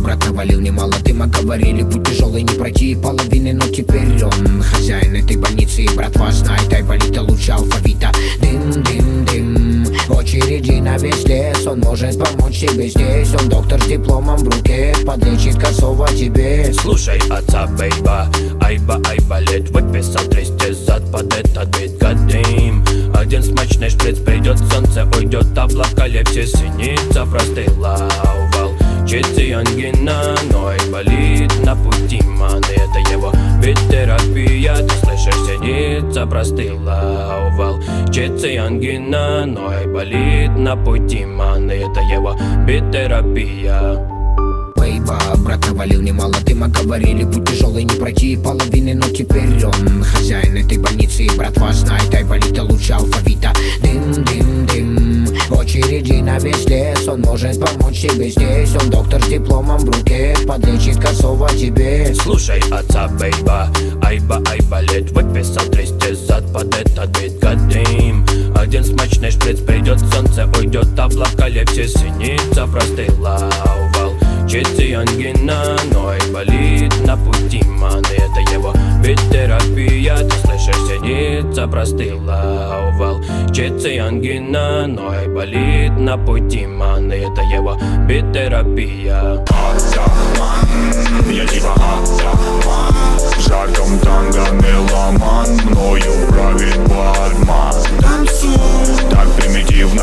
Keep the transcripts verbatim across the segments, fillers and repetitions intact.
брат навалил немало дыма. Говорили, путь тяжелый, не пройти половины, но теперь он хозяин этой больницы. И братва знает, Айболита лучше алфавита. Дым, дым, дым, очереди на весь лес. Он может помочь тебе здесь. Он доктор с дипломом в руке, подлечит косово тебе. Слушай отца, бейба, Айба, Айболит выписал триста зад под этот бит. Гадим, один смачный шприц, придет солнце, уйдет апокалипсис. Синица простыла, увал, чистый ангина, но Айболит на пути маны. Это его бит-терапия, ты слышишь, синица простыла, увал, чистый ангина, но Айболит на пути маны. Это его бит-терапия. Бейба, брат навалил немало дыма. Говорили, путь тяжелый, не пройти половины, но теперь он хозяин этой больницы. И братва знает, Айболита лучше алфавита. Дым, дым, дым, очереди на весь лес. Он может помочь тебе здесь. Он доктор с дипломом в руке, подлечит косово тебе. Слушай отца, бейба, Айба, Айболит выписал триста зад под этот бит. Гадим, один смачный шприц, придет солнце, уйдет апокалипсис. Синица простыла, увал, чистый ангина, но Айболит на пути маны. Это его бит-терапия, ты слышишь, синица простыла, увал, чистый ангина, но Айболит на пути маны. Это его бит-терапия. Атаман, я типа атаман, в жарком танго меломан, мною правит бармен. Так примитивно,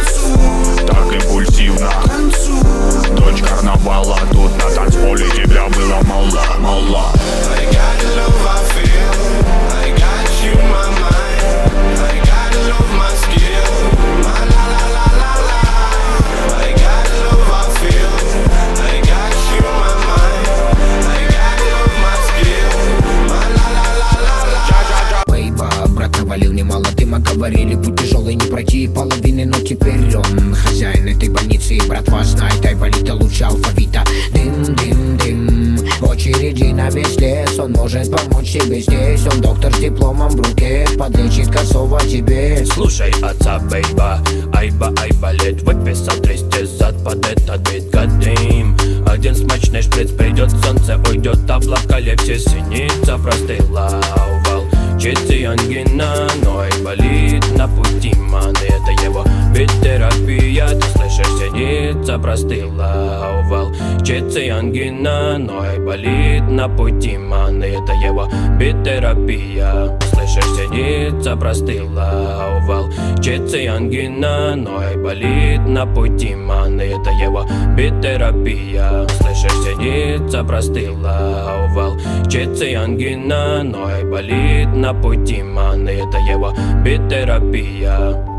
так импульсивно, дочь карнавала, тут на танцполе тебя было мало, мало. I got the love I feel, I got you in my mind, I got the love my skill, my la la la la la. I got the love I feel, I got you in my mind, I got the love my skill, my la la la la la. Бейба, брат навалил немало дыма. Говорили, путь тяжелый, не пройти половины, но теперь он хозяин этой больницы. И братва знает, Айболита лучше алфавита. Дым, дым, дым, очереди на весь лес. Он может помочь тебе здесь. Он доктор с дипломом в руке, подлечит косово тебе. Слушай отца, бейба, Айба, Айболит выписал триста зад под этот бит. Гадим, один смачный шприц, придет солнце, уйдет апокалипсис. Синица простыла, увал, чистый ангина, но Айболит на пути маны. Это его бит-терапия, ты слышишь, синица простыла, увал, чистый ангина, но Айболит на пути маны. Это его бит-терапия. Слышишь, синица простыла, увал, чистый ангина, но Айболит на пути маны. Это его бит-терапия. Слышишь, синица простыла, увал, чистый ангина, но Айболит на пути маны. Это его бит-терапия.